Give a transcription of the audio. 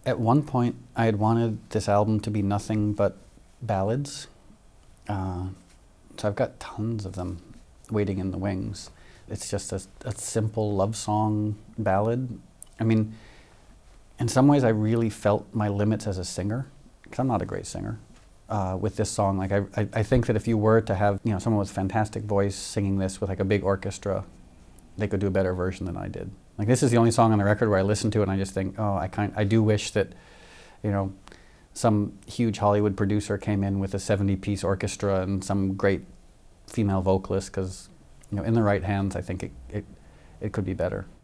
At one point, I had wanted this album to be nothing but ballads. Uh, so I've got tons of them waiting in the wings. It's just a simple love song ballad. I mean, in some ways, I really felt my limits as a singer, because I'm not a great singer. With this song, like I think that if you were to have someone with a fantastic voice singing this with like a big orchestra, they could do a better version than I did. Like this is the only song on the record where I listen to it and I just think, oh, I do wish that, some huge Hollywood producer came in with a 70-piece orchestra and some great female vocalist, because, in the right hands, I think it could be better.